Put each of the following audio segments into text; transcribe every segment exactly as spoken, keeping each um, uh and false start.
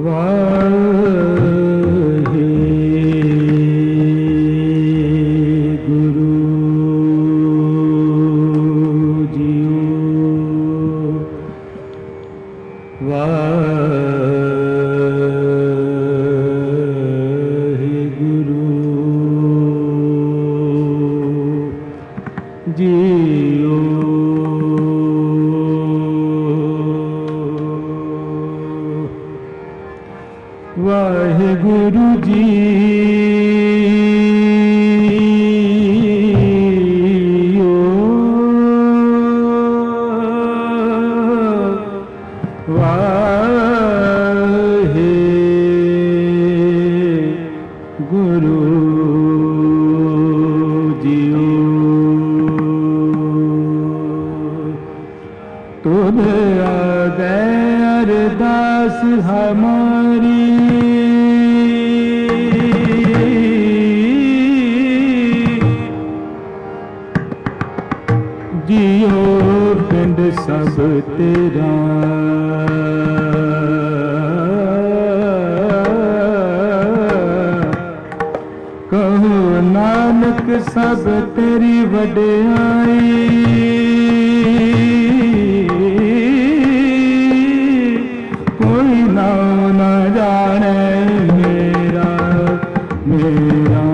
वाहिगुरु जी वाहिगुरु जियो तुझे आगे अरदास हमारी जियो पिंड सब तेरा कहो नानक सब तेरी वडियाई कोई ना न जाने मेरा मेरा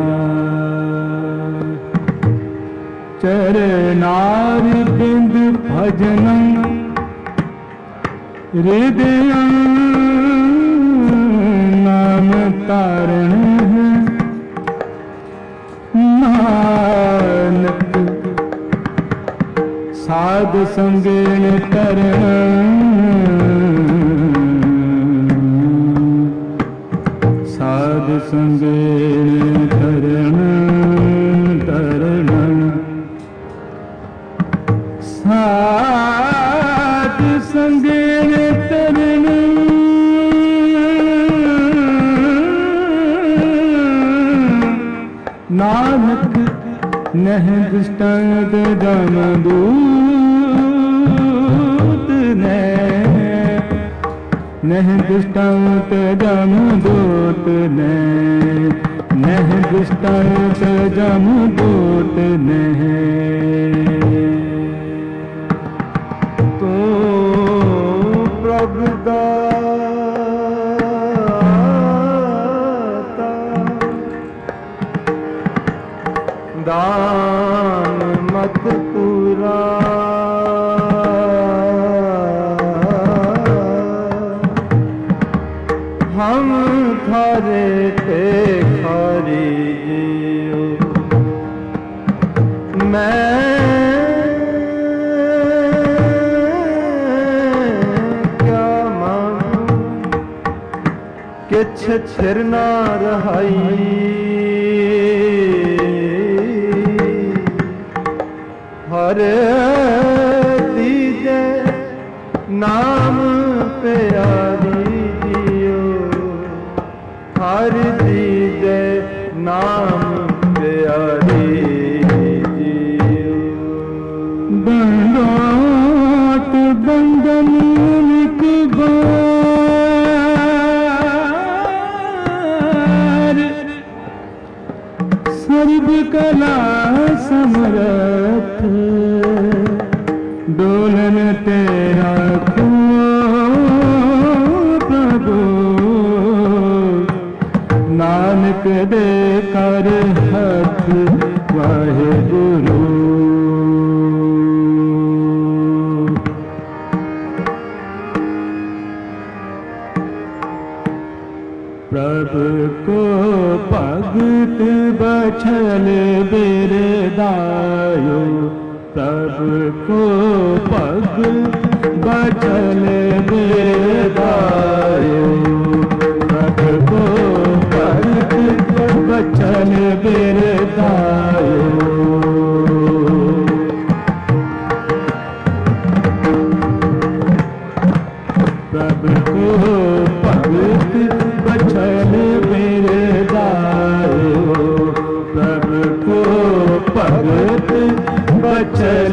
चरनार बिंद भजनम हृदय नाम तारण नानक साध संगेण करण साध संगेण करण तरण साध संगेण तरण नानक नह दृष्टांत जम दूत ने नह दृष्टांत जम दूत ने नह दृष्टांत जम दूत ने तो प्रभु दान मत पूरा हम थारे ते खारी जियो मैं क्या मांगू किछ छिर ना रहाई हर दीजे नाम प्यारी जियो हर दीजे नाम प्यारी जियो बंदोत बंदन लिख बार सर्व कला समरथ डोलन तेरा खो प्रभु नानक दे कर हथ वाहिगुरु प्रभु को भगत बछल बिरदायो प्रभु को पग बछल बिरदायो प्रभु को भगत बछल बिरदायो प्रभु को भगत बछल बिरदायो प्रभु को भगत बछल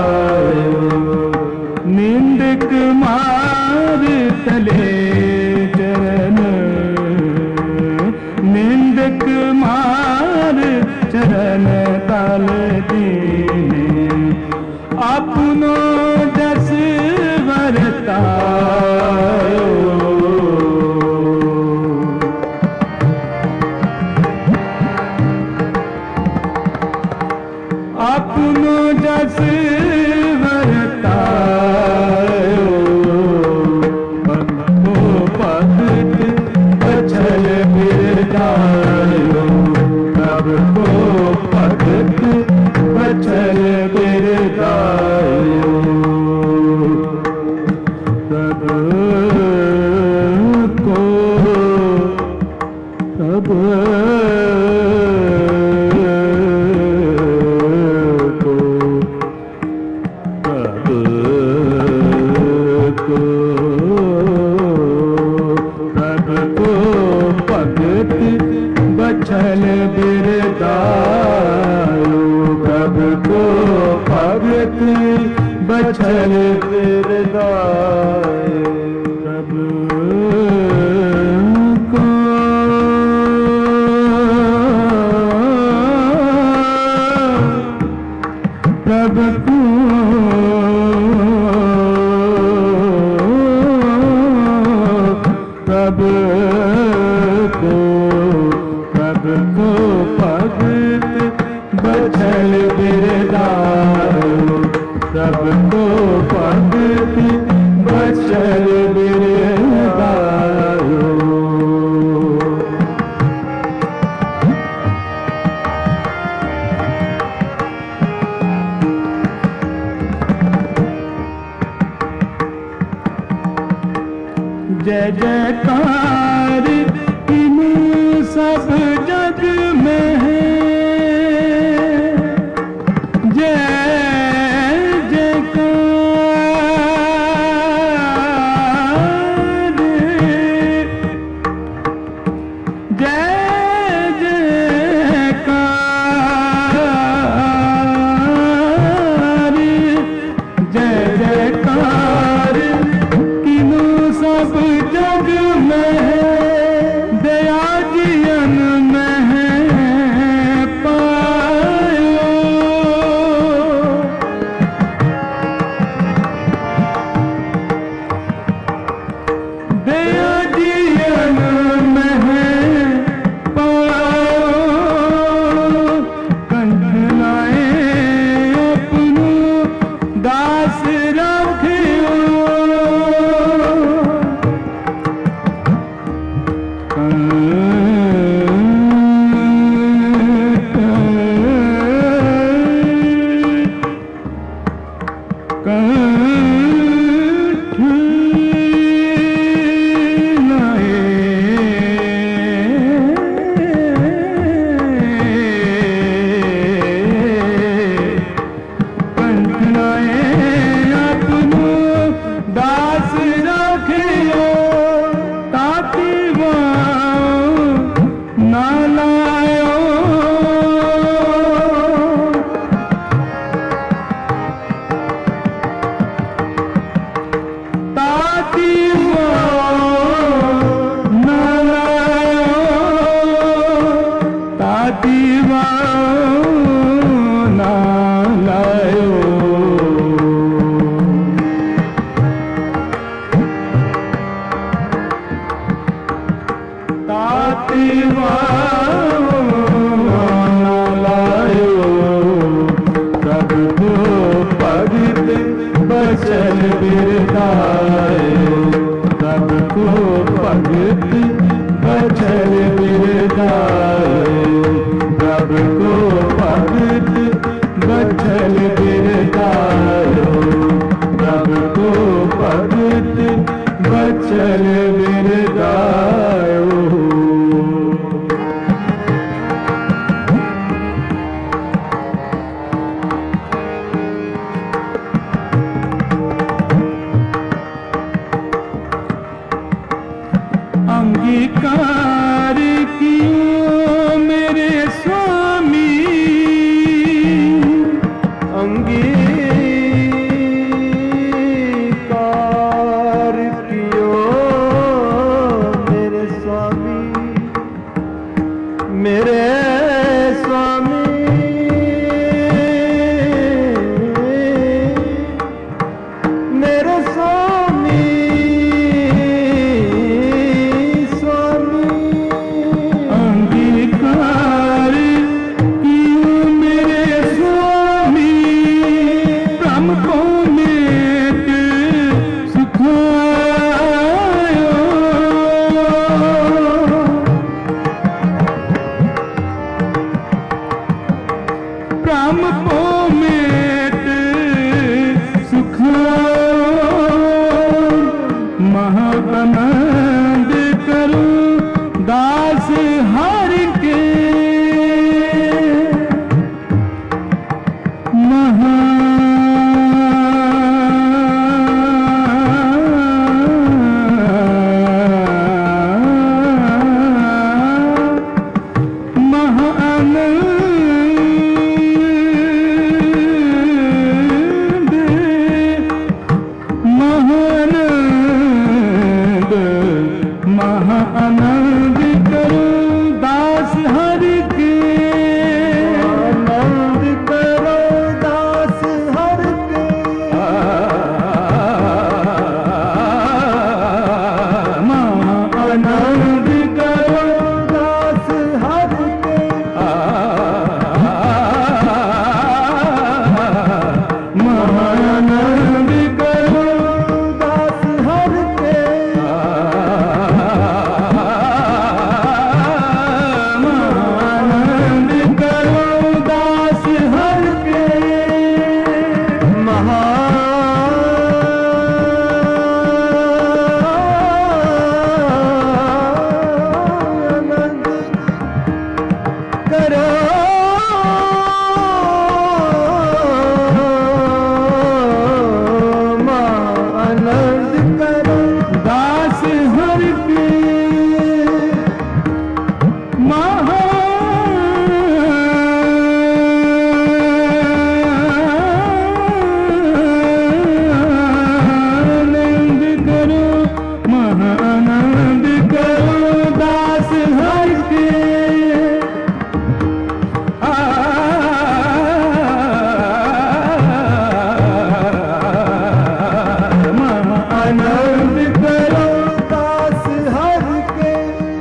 बिरदायो निंदक मार तले तिलक मार चरण तल दीने अपनो जस वर्तायो अपनो जस वर्तायो पगो भगत बचल बिरदायो प्रभु भगत बचल बिरदायो प्रभु को प्रभु बचल बिरदायो प्रभु को भगत बचल बिरदायो प्रभु को प्रभु को प्रभु को को भगत बचल बिरदायो सबको भगत बचल बिरदायो जय जयकार इन सब जग में है जय जयकार जय जयकार जय जयकार किन्हों सब जग में है दया जियन में है पायो दया जियन में है पायो कंठ लाए अपनो दास रखियो कंठ लाए कंठ लाए अपनो दास रखियो ताकि ना लायो ताकि वो ना लायो ताकि वो ना लायो ताकि वो ना लायो सबको भगत बचल बिरदायो सबको भगत बचल बिरदायो सबको मेरे स्वामी मेरे स्वामी स्वामी अंगीकार कियो मेरे स्वामी ब्रह्म को मेट सिखायो ब्रह्म को मेट सिखायो महाआनंद करूं दास हरि के महा महाआनंद महाआनंद महाआनंद करो दास हरि के आनंद करो दास हरि के महाआनंद करो दास हरि के महाआनंद करो दास हरि के महाआनंद करो दास हरि के महाआनंद करो आनंद करो दास हरि के महाआनंद करो महाआनंद करो दास हरि के आनंद करो दास हरि के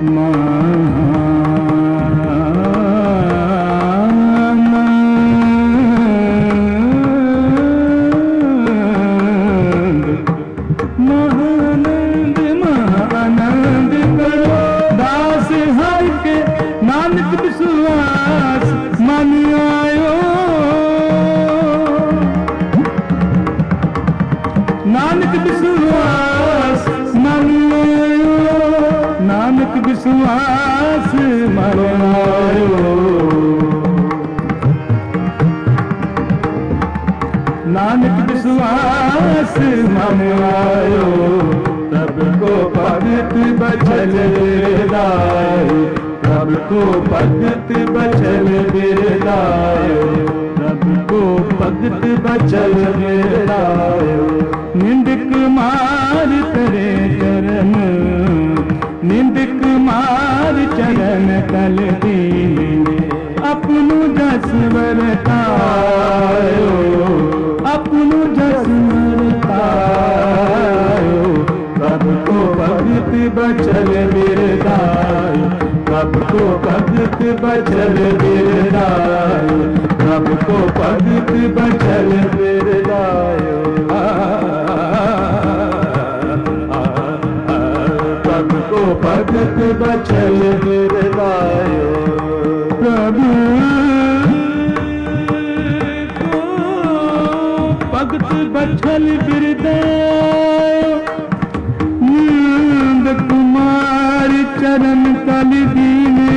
महाआनंद महाआनंद करो दास हरि के नानक विश्वास मन आयो नानक विश्वास मन आयो नानक विश्वास मन आयो नानक विश्वास मन आयो तब को भगत बचल बिरदायो तब को भगत बचल बिरदायो तब को भगत बचल बिरदायो निंदक मार करे चरण निंदक मार चरण कल दीने अपनु जसवर तायो अपनु जसवर तायो कब को भगत बचल बिरदायो कब को भगत बचल बिरदायो कब को भगत बचल बिरदायो कब को भगत बचल बिरदायो प्रभु को भगत बचल बिरदायो नंद कुमार चरण कल दीने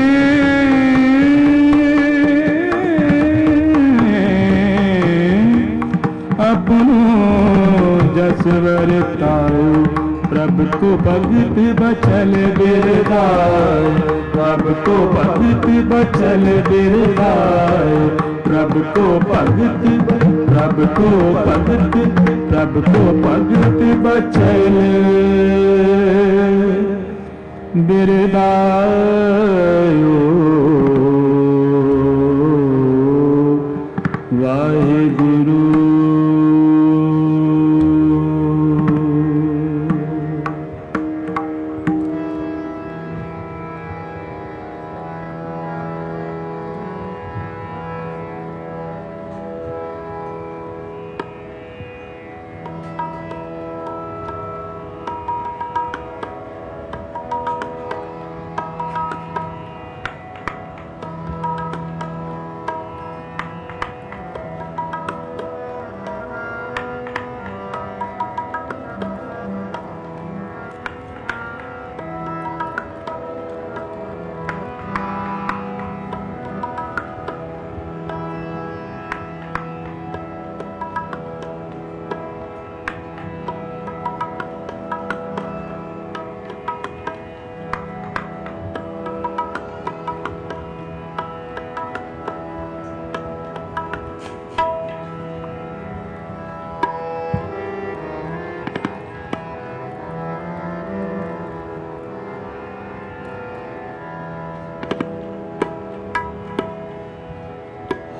अपनो जसवर तायो प्रभु को भगत बचल बिरदायो प्रभु को भगत बचल बिरदायो प्रभु को भगत प्रभु को भगत प्रभु को भगत बचल बिरदायो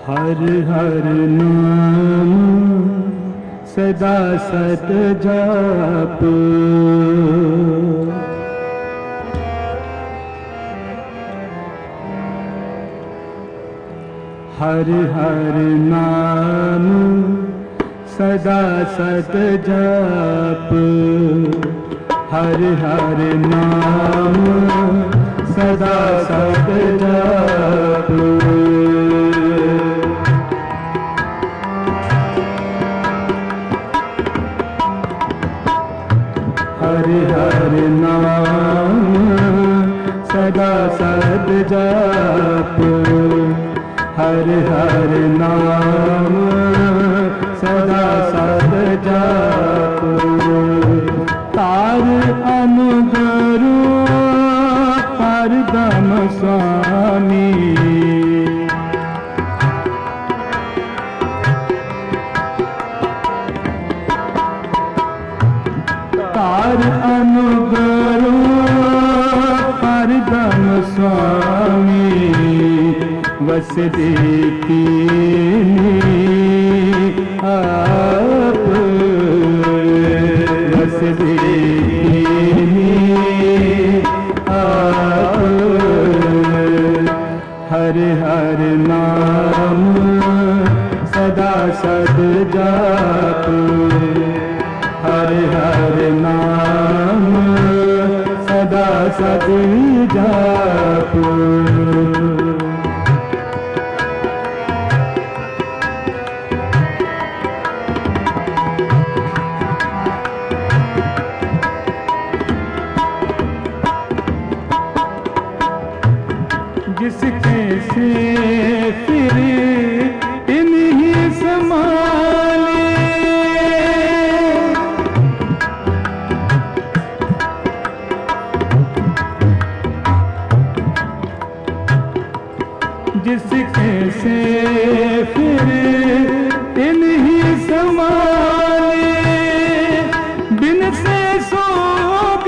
हर हर नाम सदा सत जाप, हर हर नाम सदा सत जाप, हर हर नाम सदा सत जाप। हर हर नाम सदा सत जाप, हर हर नाम सदा सत जाप। तार अनुगरु परदम स्वामी, तार अनुगरु परदम स्वामी, वस देती आप, वस देती आप। हर हर नाम सदा सद जाप, हर हर नाम सदा सद जाप। जिसके से फिर इन्हीं संभाले, जिसके से फिर इन्हीं संभाले, बिन से सोग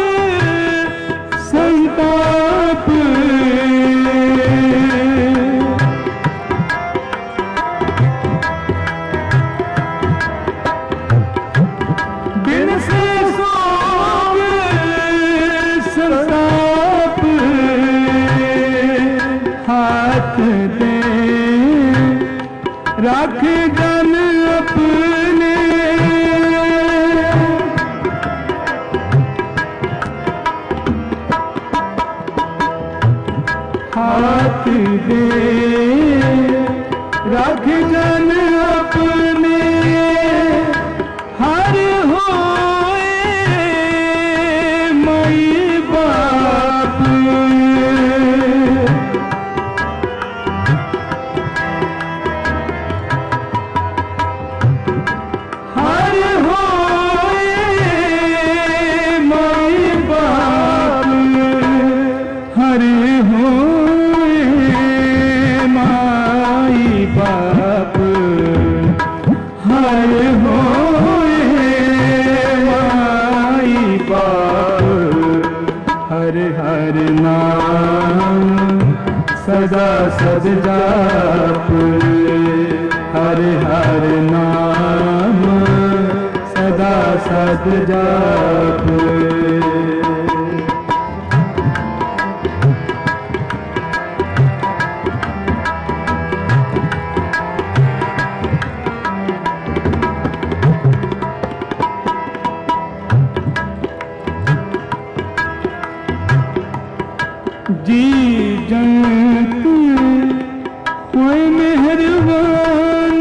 संताप, बिन से सोग संताप। हाथ दे रख जन अपने, हाथ दे रख जन अपने, हर होए माई बाप। हर होए माई बाप, हर होए माई बाप, हर होए माई बाप। हर हर नाम सदा सद जाप, हर हर नाम सदा सद जाप। जी जंत कोई मेहरबान,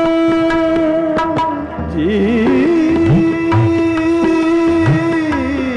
जी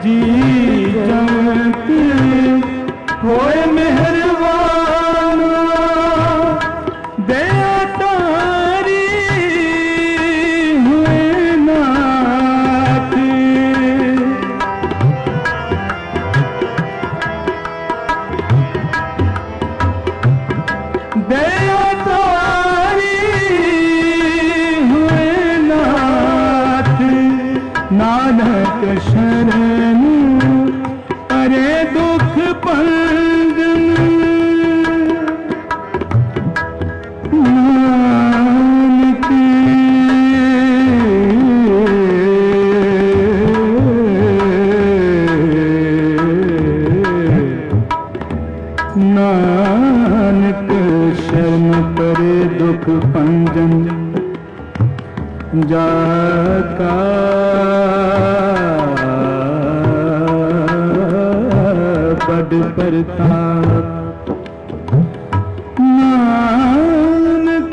जी जंत होए मेहरबान दया तारी हुए नाथ दया तारी हुए नाथ नानक शरण अरे दुख पंजन नानक नानक शरण परे दुख पंजन जाका बड़ प्रताप नानक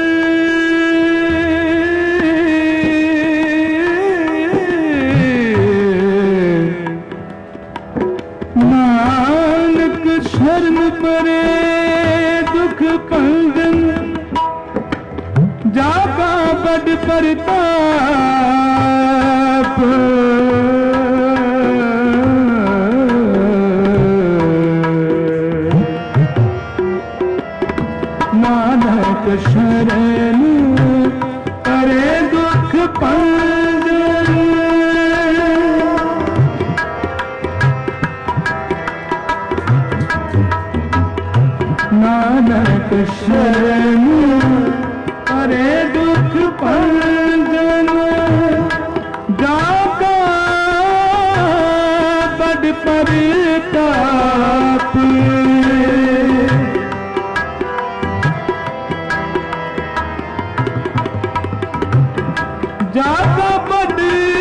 नानक शरण परे दुख पंजन जाका बड़ प्रताप नानक शरण करे दुख पंजन नानक शरण करे दुख पंजन जाका बड़ प्रताप जाका बड़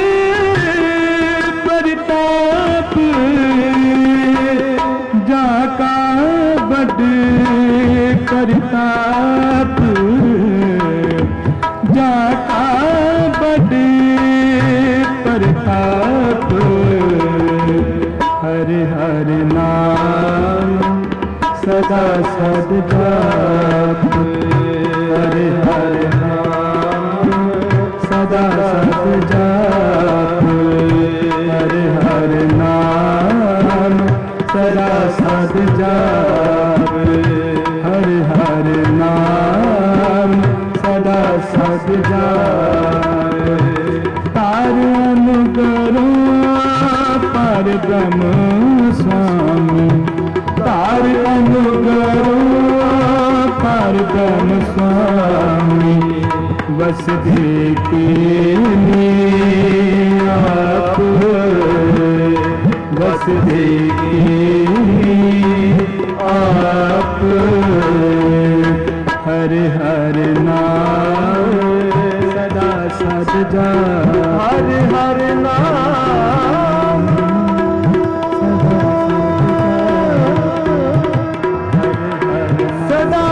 प्रताप जाका बड़ प्रताप जाका बड़ प्रताप हरि हरि नाम सदा सद जाप हरि हरि नाम सदा सद जाप हरि हरि नाम सदा सद जाप हरि हरि नाम सदा सद जाप तार अनुगरो पर ब्रह्म स्वामी तार अनुगरो पर ब्रह्म स्वामी बस देखे आप बस देखे आप हरि हरि नाम सदा सद जा हरि हरि नाम सदा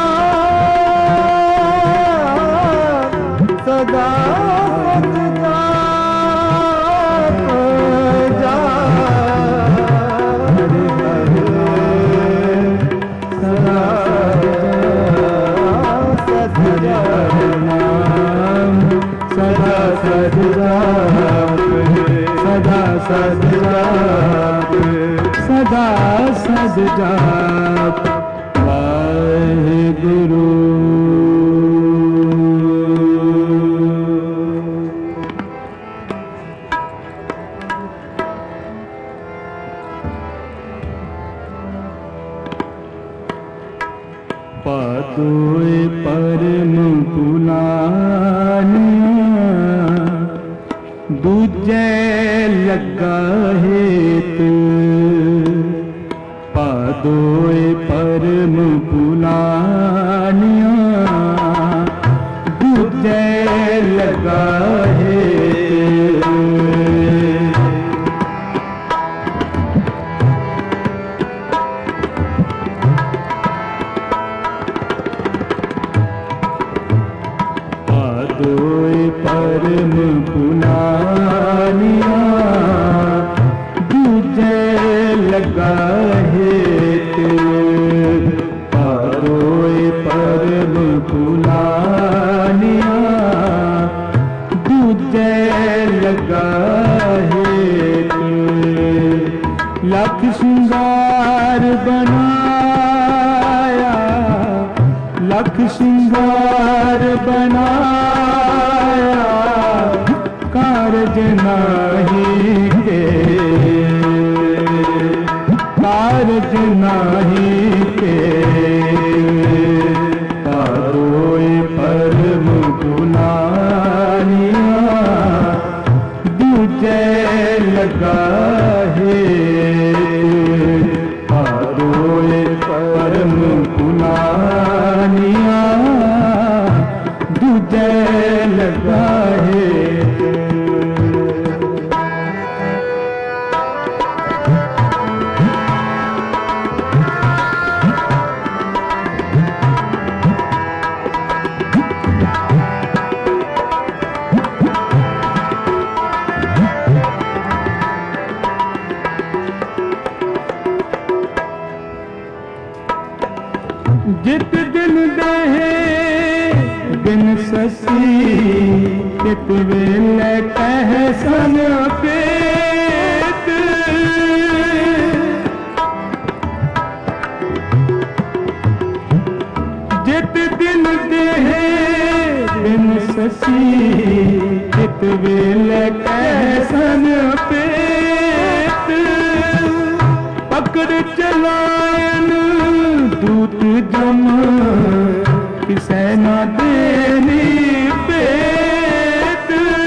सदा सदा सद जाप सदा सद जाप सदा सद जाप वाहेगुरु पादोए परम पुलानिया दूजे लगा हेत पादोए परम पुलानिया दूजे लगा हेत परम पुलानिया लख श्रृंगार बनाया, लख श्रृंगार बनाया, कारज नाही के, कारज नाही के, पारोए परम गुनानिया, दूजे लगा है, पारोए परम गुनानिया, दूजे लगा है। जित दिन दहे दिन ससी, कित वेले कह सन पेत, जित दिन दहे दिन ससी, कित वेले कह सन पेत, पकड़ चलायन दूत जम, किसे न देनी पेत,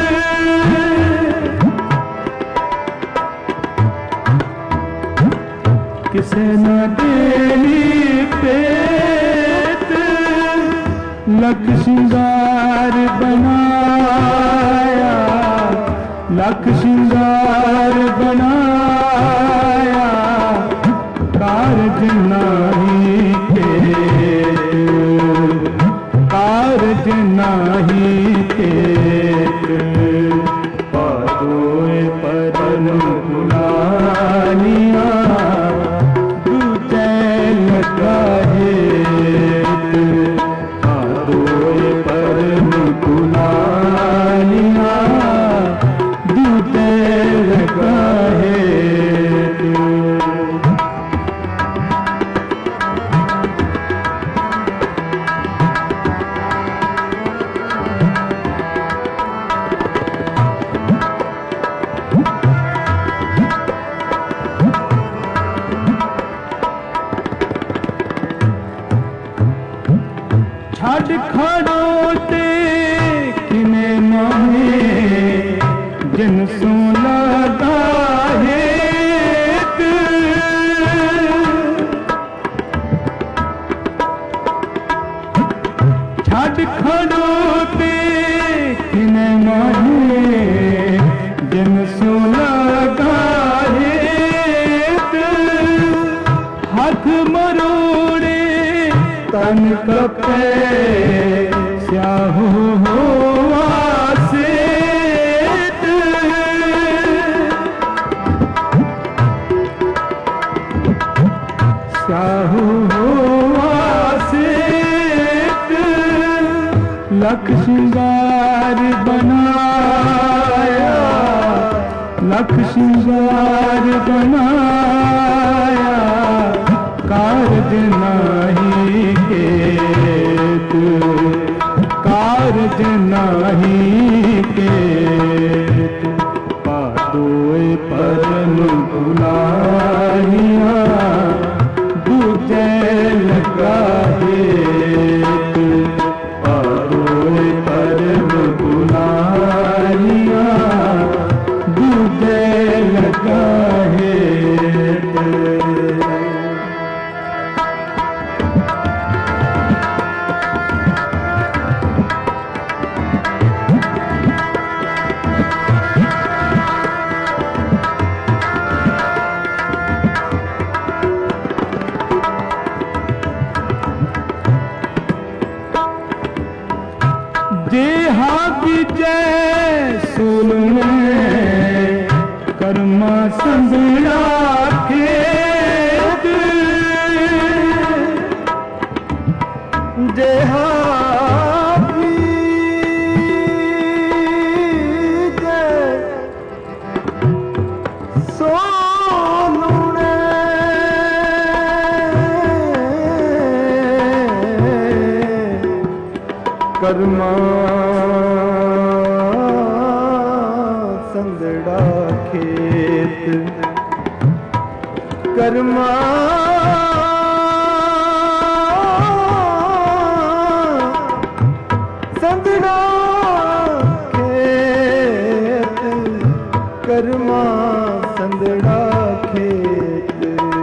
किसे न देनी पेत, लख श्रृंगार बनाया, लख श्रृंगार बनाया, कारज नाही के, कारज नाही के, पारोए परम गुनानिया, दूजे लगा है, पारोए परम गुनानिया, दूजे लगा है। छड़ खड़ोते किने माहे, जिन सो लगा हेत, छड़ खड़ोते किने माहे, जिन सो लगा हेत, हाथ मरोड़े तन कपे, स्याहू होवा सेत, स्याहू होवा सेत, लख श्रृंगार बनाया, लख श्रृंगार बनाया, कारज नाही केत, कारज नाही केत, पारोए परम गुनानिया, दूजे लगा हेत, पारोए परम गुनानिया, दूजे लगा हेत। जेहा विजय सुन में कर्मा संभला खेत, जेहा विजय सोन में कर्मा संदड़ा खेत कर्मा संदड़ा खेत कर्मा संदड़ा खेत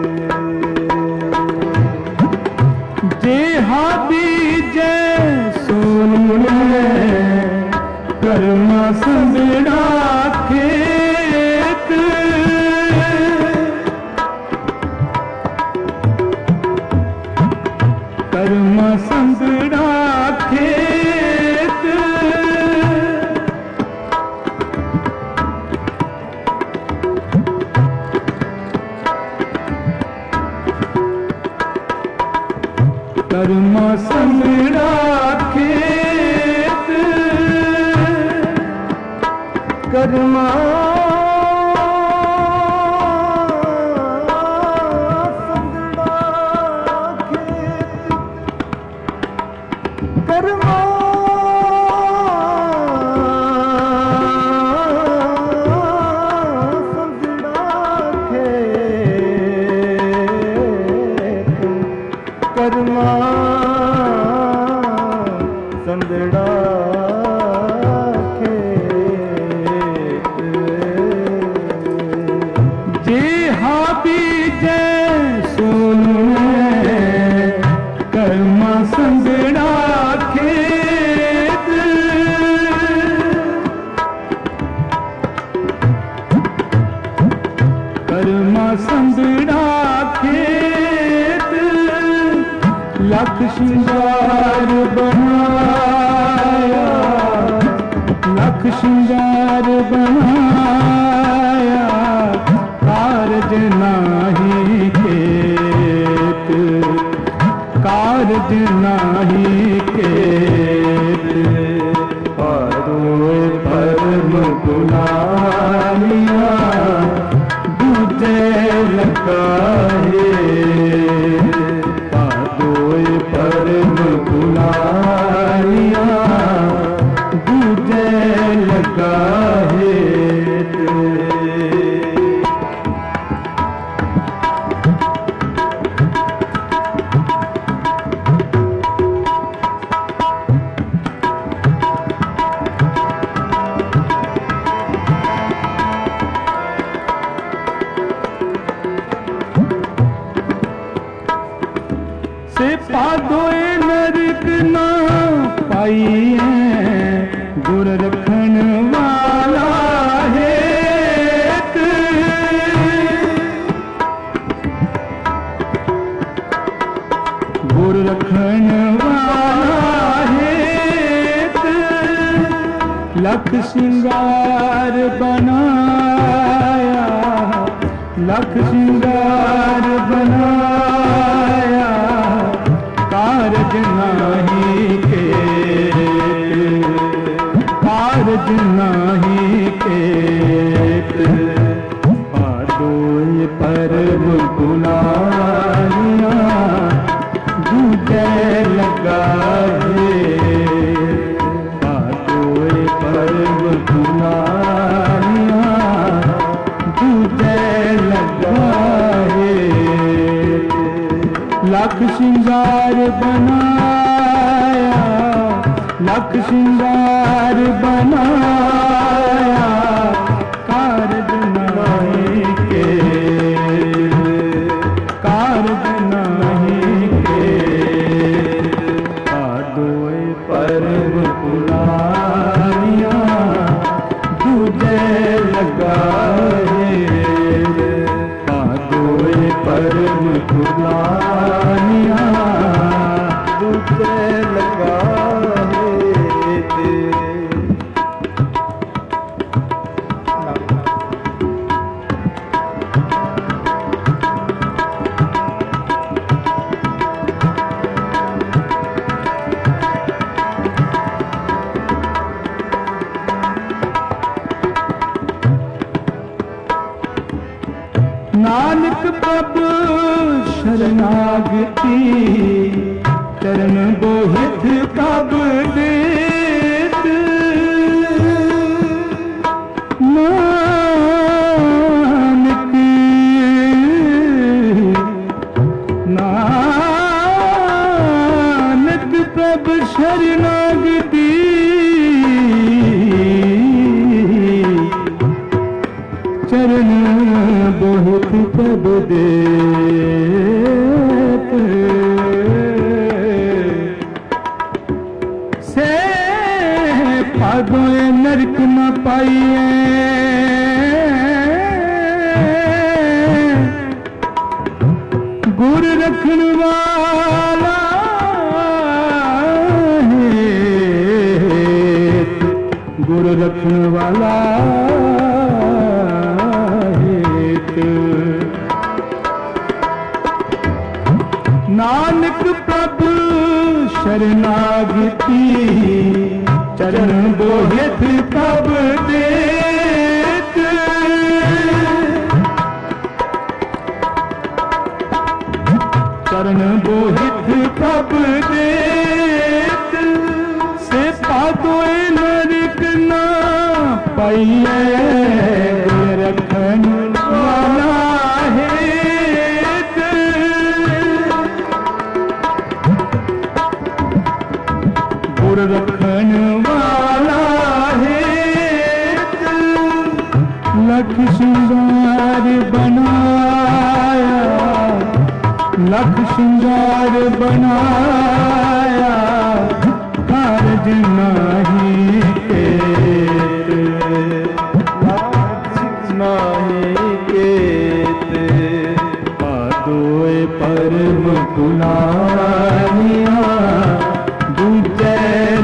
जे हाथी जय सोन कर्मा संदड़ा खेत कर्मा संदड़ा खेत कर्मा संदड़ा खेत कर्मा कर्मा संदड़ा खेत जे हाथी जय सोन कर्मा संदड़ा खेत कर्मा संदड़ा खेत लख श्रृंगार बनाया लख श्रृंगार बनाया कारज नाही केत कारज नाही केत पारोए परम गुलालिया दूजे लगाए परम गुलालिया दूजे लगा है से पादोए नरक ना पाइए गुर रखन वाला है गुर रखन वाला है लख श्रृंगार बनाया लख श्रृंगार बनाया कारज नाही केत कारज नाही केत पादोय परम गुलालिया दूजे लगा है पादोय परम गुलालिया दूजे लगा है लख श्रृंगार बनाया लख श्रृंगार बनाया कारज नहीं के कारज नहीं के पादोए परम गुलालिया दूजे लगा है पादोए परम गुलालिया दूजे लगा है नानक प्रभु शरणागति चरण बोहित कब देत नानक नानक प्रभ शरणागति चरण बहुत प्रभ देत से पागोए नरक न पाइए गुर रखन वाला है गुर रखन वाला नानक प्रभु शरणागति चरण बोहित कब देत चरण बोहित कब देत से पादोए नरक न पाइए रखन वाला है गुर रखन वाला है लख श्रृंगार बनाया लख श्रृंगार बनाया कारज नाही केत नाही केत पादोए परम गुलानिया दूजे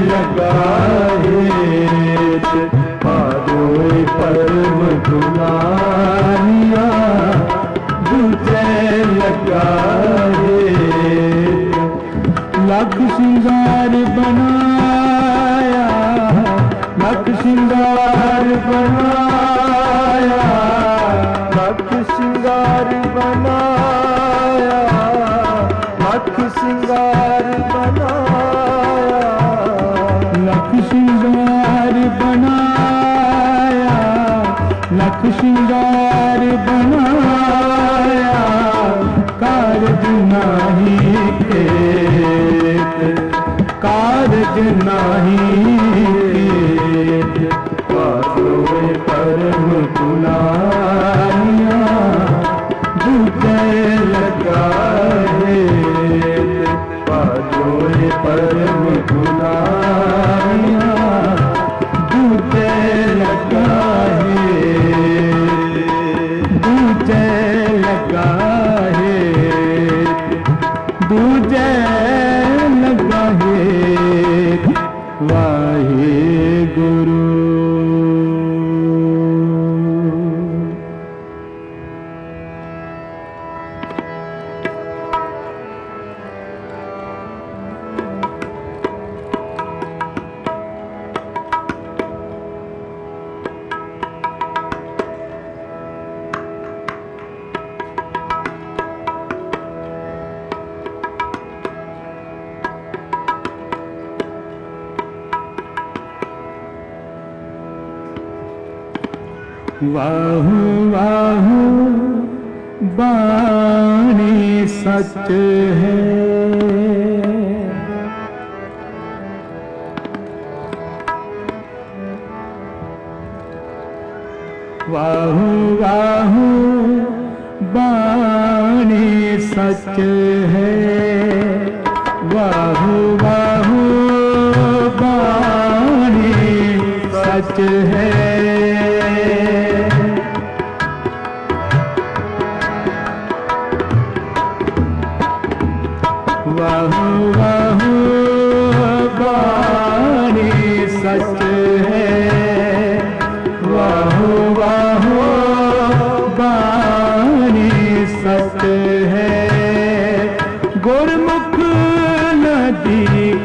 लगाए पादोए परम गुलानिया दूजे लगाए लख श्रृंगार बनाया लख श्रृंगार बनाया लख श्रृंगार बनाया लख श्रृंगार बनाया लख श्रृंगार बनाया लख श्रृंगार बनाया कारज नाही केत कारज नाही केत पादोए परम गुलानिया दूजे लगाए पादोए परम गुलानिया दूजे लगाए दूजे लगाए दूजे लगाए वाहे गुरु वाहु वाहु बाणी सच है वाहु वाहु बाणी सच है वाहु वाहु बाणी सच है वाहु वाहु बाणी सच है वाहु वाहु बाणी सच है गुरमुख नदी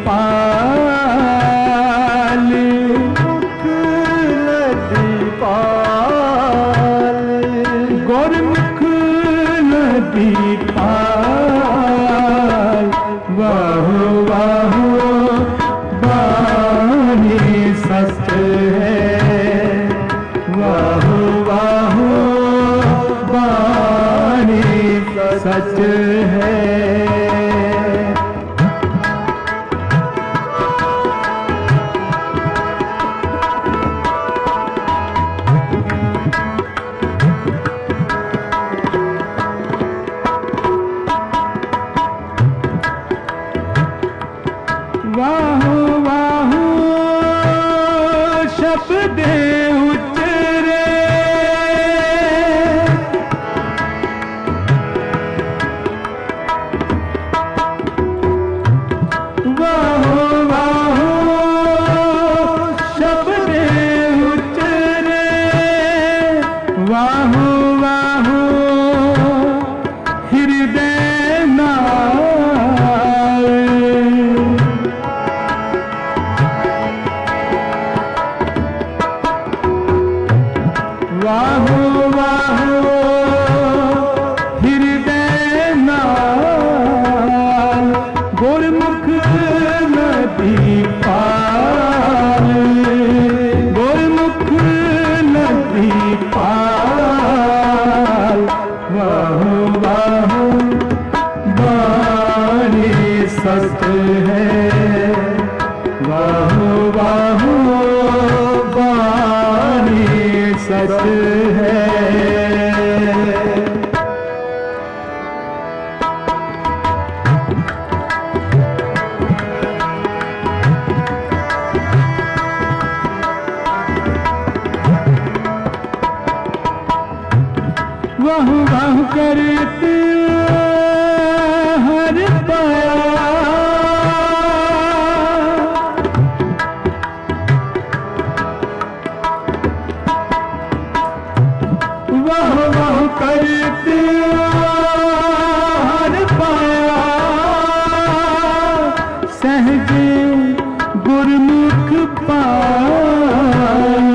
पाल मुख नदी पाल गुरमुख नदी पाल वाहो वाहो वाणी सच है, वाहो वाहो वाणी सच है। वाहो वाहो शब्द उतरे, वाहो वाहो शब्द उतरे, वाहो वाहो हृदय नाल, वाहो वाहो हृदय नाल, गुरमुख नदी पाल, गुरमुख नदी पाल, वाहो वाहो वाणी सच है, वाहो वाहो वाणी सच है। वाह वाह करते हर पाया, वाह वाह करते हर पाया, सहजे गुरमुख पाए,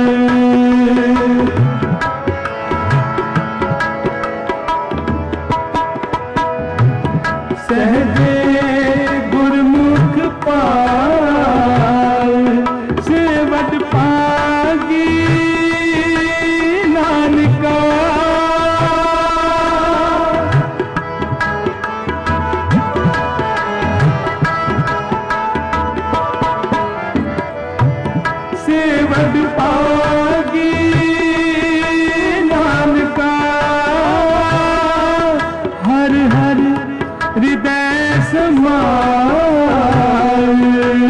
सहजे गुरमुख पाए, सेवट पागी नानका, सेवट पागी नानका, हर हर हृदय समाए,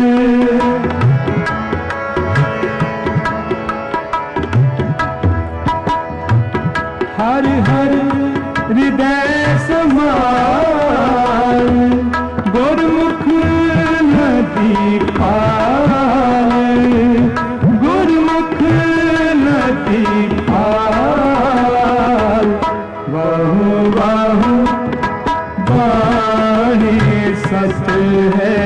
हर हर हृदय समाए, गुरमुख नदी पाल, गुरमुख नदी पाल, वाहो वाहो वाणी सच है,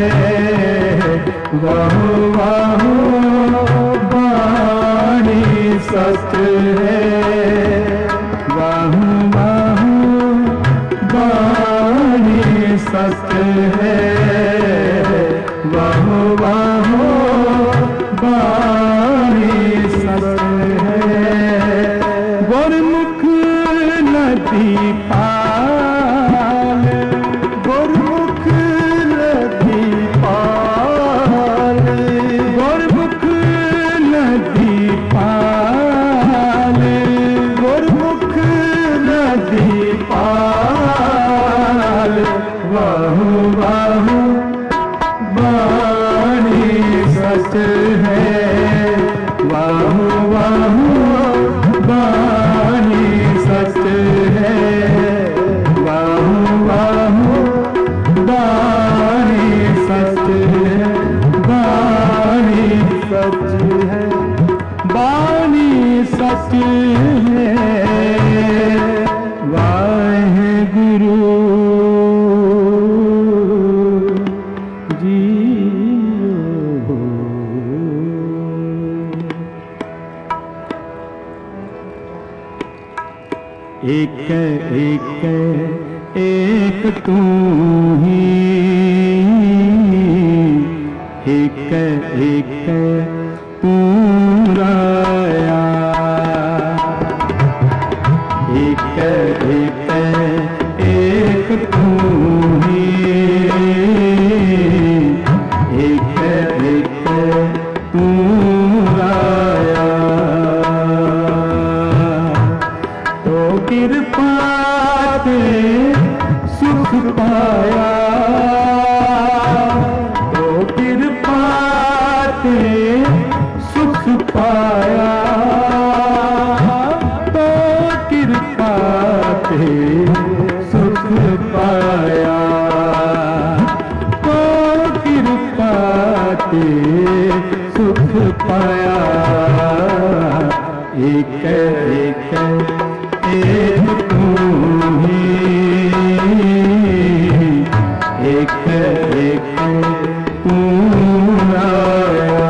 वाहो वाहो वाणी सच है, वाहो वाहो वाणी सच है, वाहो वाहो वाणी सच है। गुरमुख नदी पाल, गुरमुख नदी पाल, गुरमुख नदी पाल, गुरमुख नदी पाल, वाहो वाहो वाणी सच है, वाहो वाहो वाणी सच है, वाहो वाहो वाणी सच है, वाणी सच है, वाणी सच है। वाहेगुरु जी। एक एक एक तू ही एक एक तू राया, एक एक एक तू ही, एक एक तू राया। तो कृपा से सुख पाया, तो कृपा से सुख पाया, तो कृपा से सुख पाया, तो कृपा से सुख पाया। एक एक एक तू ही, एक एक तू आया,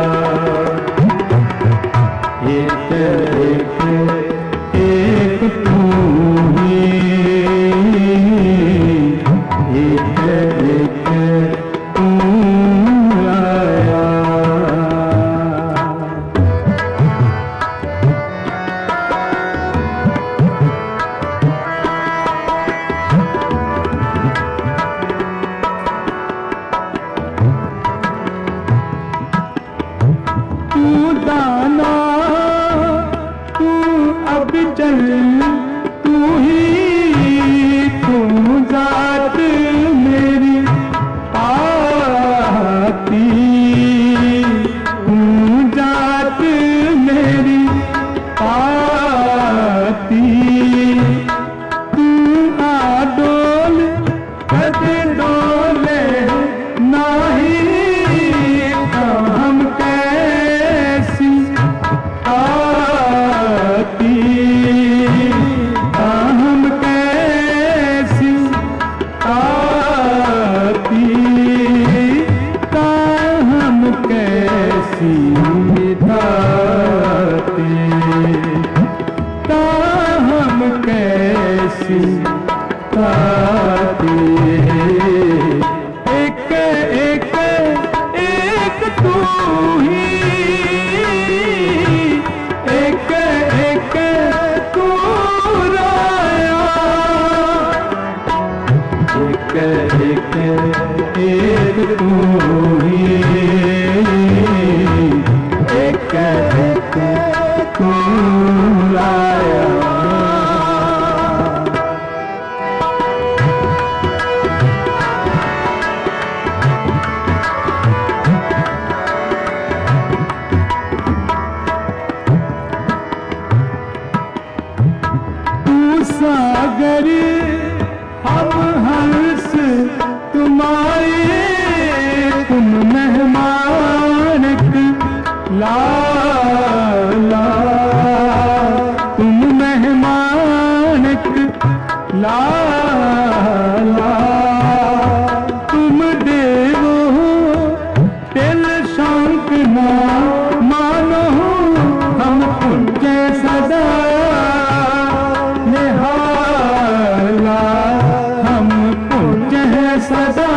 एक एक एक तू ही, एक एक तू आया। तू दाना तू अब चल, तू ही तू जात मेरी आती, तू जात मेरी आती। तू आडोल कदे डोले नाही, हम कैसी आती, हम कैसी आती, हम कैसी धाती, हम कैसी धाती। एक एक एक तू ही, एक एक तू राया, एक एक एक तू ही, एक एक तू राया। सागर हम हंस तुम्हारे, तुम मेहमान ला ला, तुम मेहमान ला ला। तुम देवो तिल शंक ना मानो, हम पूज्य सदा निहाला, हम पूज्य है सदा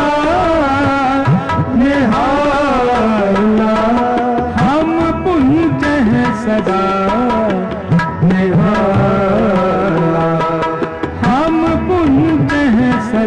निहाला, हम पूज्य है सदा निहाला, हम पूज्य है सदा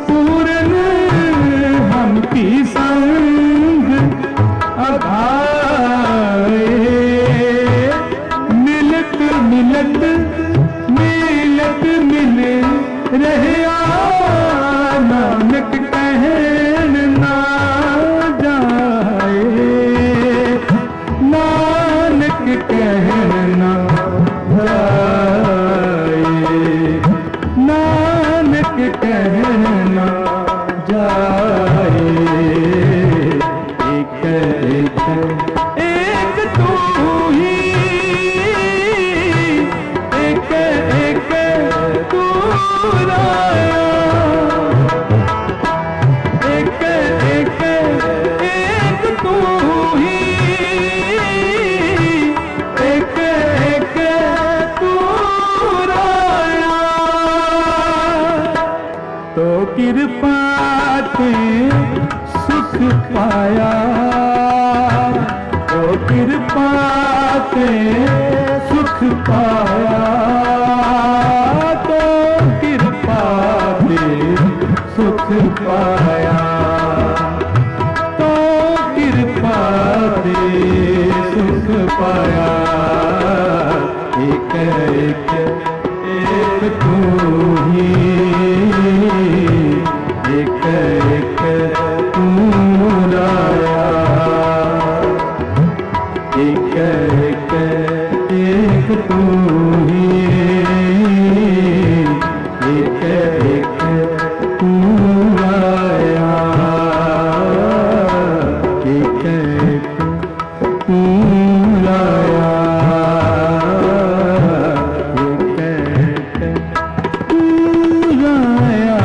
पूरन हम की संग अघाए। मिलत मिलत मिलत मिल रहे नानक कहन ना जाए। नानक कहन ना जाए। नानक कहन ना जाए। एक एक एक तू ही एक एक तू राया। एक एक एक तू ही एक एक तू राया। तो कृपा ते सुख पाया। तो कृपा ते सुख पाया। तो कृपा ते सुख पाया। तो कृपा ते सुख पाया। एक एक एक तू ही एक एक तू राया। एक एक एक तू ही एक एक तू राया। एक एक तू राया। एक एक तू राया।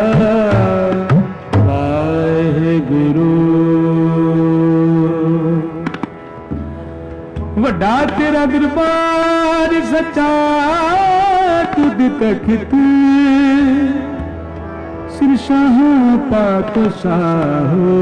वाहेगुरु। वड्डा तेरा दरबार सच्चा तुद तखत। सिर शाह पाक शाहो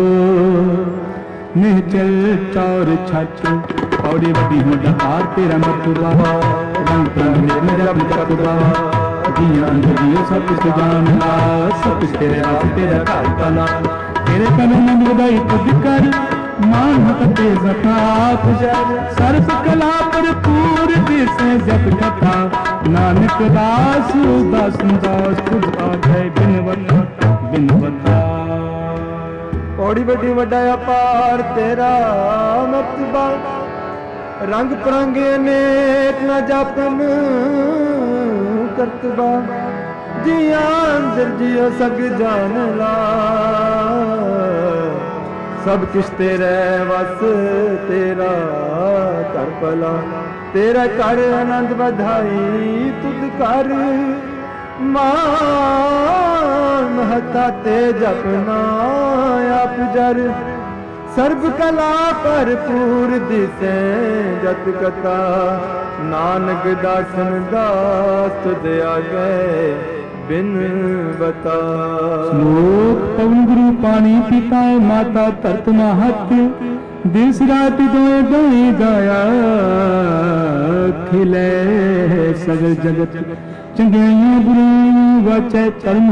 निहचल चौर छच। पौड़ी बड़ी मुंडा पार तेरा मतबा। रंग रंग मेरा मतबा। दिया अंजलियों सब कुछ जानना। सब कुछ तेरे राज तेरा काल काला। तेरे कन मन बधाई तुद कर मान कते ज़कात जर। सर्व कला भरपूर दिसे जप कथा। नानक दास दास दास तुझ आगे बिन वता बिन वता। पौड़ी बड़ी वड्डा अपार तेरा मतबा। रंग परंगे अनेक न जापन करतबा। जिया अंदर जियो सग जान ला। सब किश तेरे वस तेरा कर भला। तेरा कर आनंद बधाई तुद कर। मान महता ते जपना आप जर। सर्व कला भरपूर दिसे जत कथा। नानक दासन दास तुद आगे बिन बता। श्लोक पवन गुरु पानी पिता माता धरत महत। दिस रात दोए दोए गाया। खिले सगल जगत चंगियां बुराइयां वाचै धर्म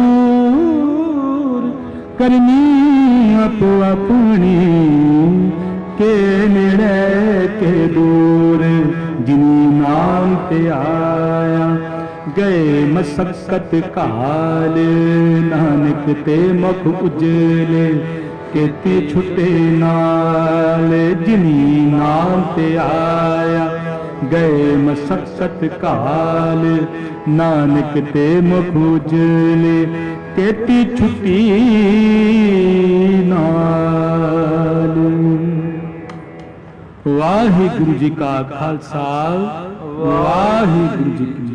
हदूर। करनी आपो अपनी के नेड़े के दूर। जिनी नाम ते आया गए मसक्कत काल। नानक ते मुख उजले केती छुटे नाल। जिनी नाम ते आया गए मसक्कत काल। नानक ते मुख उजले केती छुटी नाल। वाहिगुरु जी का खालसा वाहिगुरु जी की